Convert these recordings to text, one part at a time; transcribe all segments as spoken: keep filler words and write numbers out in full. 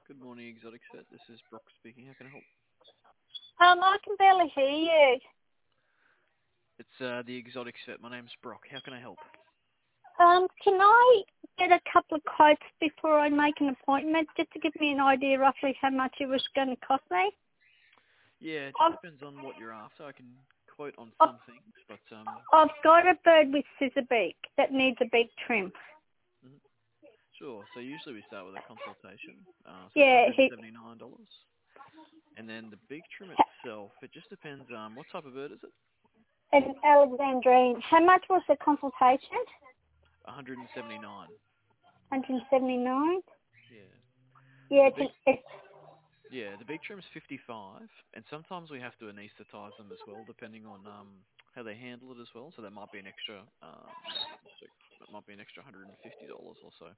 Good morning, Exotic Set. This is Brock speaking. How can I help? Um, I can barely hear you. It's uh, the Exotic Set. My name's Brock. How can I help? Um, can I get a couple of quotes before I make an appointment, just to give me an idea roughly how much it was going to cost me? Yeah, it just I've, depends on what you're after. I can quote on I've, some things, but um, I've got a bird with scissor beak that needs a beak trim. mhm. Sure. So usually we start with a consultation. Uh, so it's Yeah, he, one hundred seventy-nine dollars, and then the beak trim itself. It just depends. Um, what type of bird is it? an Alexandrine. How much was the consultation? one hundred seventy-nine. one hundred seventy-nine. Yeah. Yeah, The it's, big an, it's yeah, the big trim's fifty-five, and sometimes we have to anaesthetize them as well, depending on um, how they handle it as well. So that might be an extra, um, so that might be an extra one hundred fifty dollars or so.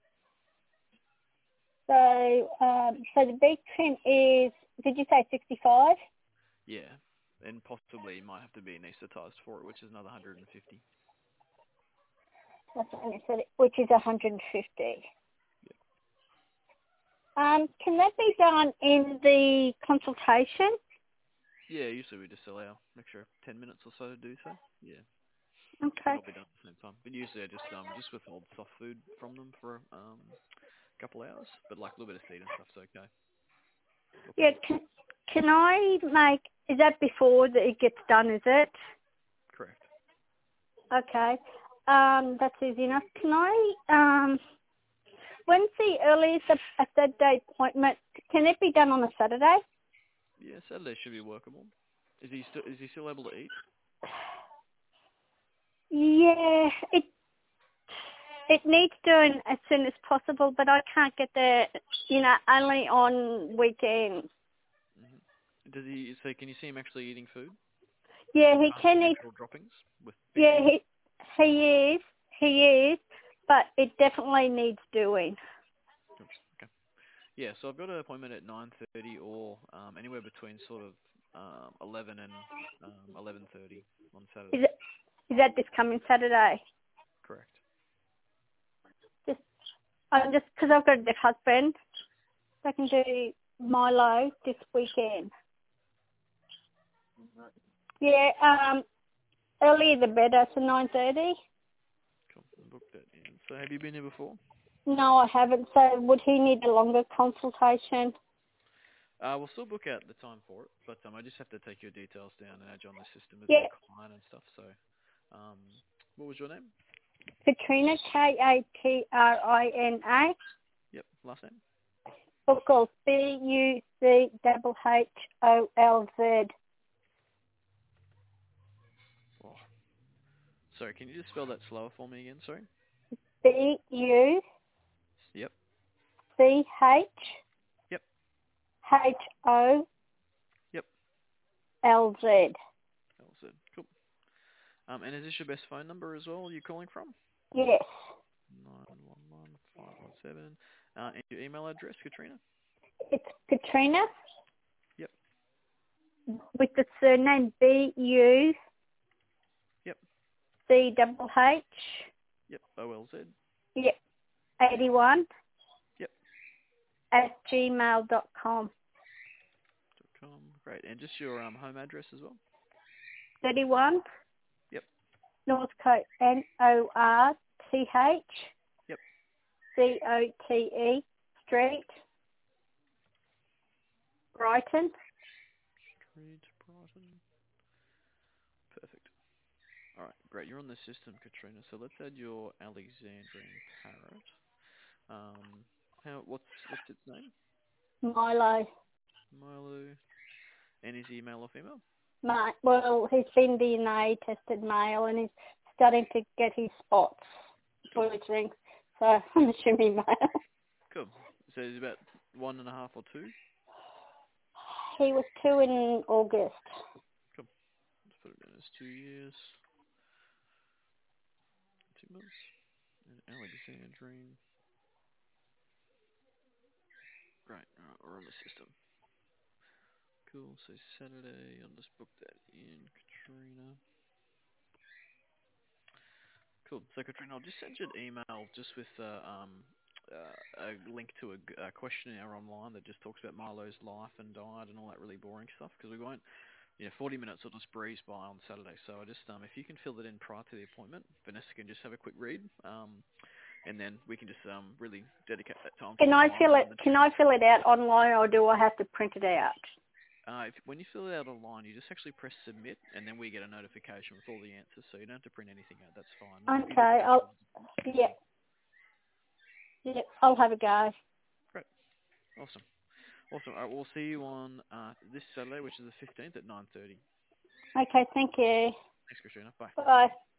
so, um, so the beak trim is, did you say sixty-five? Yeah, and possibly you might have to be anaesthetized for it, which is another one hundred fifty. That's what I said, which is one hundred fifty. Yeah. Um, can that be done in the consultation? Yeah, usually we just allow an extra ten minutes or so to do so. Yeah, can Okay. all be done at the same time. But usually I just um just withhold soft food from them for um a couple hours, but like a little bit of feed and stuff's okay. Yeah, can, can I make, is that before that it gets done, is it? Correct. Okay. Um, that's easy enough. Can I, um, when's the earliest a, a third day appointment? Can it be done on a Saturday? Yeah, Saturday should be workable. Is he still is he still able to eat? Yeah, it it needs doing as soon as possible, but I can't get there, you know, only on weekends. hmm Does he? So can you see him actually eating food? Yeah, Like he past the can eat. natural droppings with beak Yeah, feeding? he he is, he is, but it definitely needs doing. Cool. Okay. Yeah. So I've got an appointment at nine thirty or um, anywhere between sort of um, eleven and um, eleven thirty on Is Saturday. it is that this coming Saturday? Correct. Just I'm just because I've got a deaf husband, so I can do Milo this weekend. Yeah, um, earlier the better, so nine thirty. Cool. I'll book that in. So have you been here before? No, I haven't. So would he need a longer consultation? Uh, we'll still book out the time for it, but um, I just have to take your details down and add you on the system as Yeah, a client and stuff. So, um, what was your name? Katrina, K A T R I N A. Yep. Last name. Buckles, B U C H H O L Z. Oh, sorry. Can you just spell that slower for me again? Sorry. B U Yep. C H Yep. H O Yep. L Z. That was it. Cool. Um, and is this your best phone number as well? You're calling from Yes. nine one one five one seven. Uh, and your email address, Katrina. It's Katrina Yep. with the surname B U Yep. C H H. Yep. O L Z. Yep. eighty-one Yep. at gmail dot com. Dot com. Great. And just your um home address as well. thirty-one Yep. Northcote, N O R T H Yep. C O T E Street, Brighton. Street, Brighton. Perfect. All right. Great. You're on the system, Katrina. So let's add your Alexandrine parrot. Um, how? What's what's its name? Milo. Milo. And his email or female? Ma- well, he's been D N A tested male and he's starting to get his spots Cool. for his rings. So I'm assuming male. Cool. So he's about one and a half or two. He was two in August. Cool. Let's put it down as two years, two months. And Alexandrine. Great. All right, we're on the system. Cool. So Saturday, I'll just book that in, Katrina. Cool. So Katrina, I'll just send you an email just with uh, um, uh, a link to a, g- a questionnaire online that just talks about Milo's life and diet and all that really boring stuff because we won't, you know, forty minutes will just breeze by on Saturday. So I just, um, if you can fill it in prior to the appointment, Vanessa can just have a quick read, um, and then we can just um, really dedicate that time Can towards I fill Milo. it? And the Can I fill it out online, or do I have to print it out? Uh, if, when you fill it out online, you just actually press submit, and then we get a notification with all the answers. So you don't have to print anything out. That's fine. We'll give you Okay. permission. I'll. Yeah. Yeah. I'll have a go. Great. Awesome. Awesome. All right, we'll see you on uh, this Saturday, which is the fifteenth at nine thirty. Okay. Thank you. Thanks, Katrina. Bye. Bye.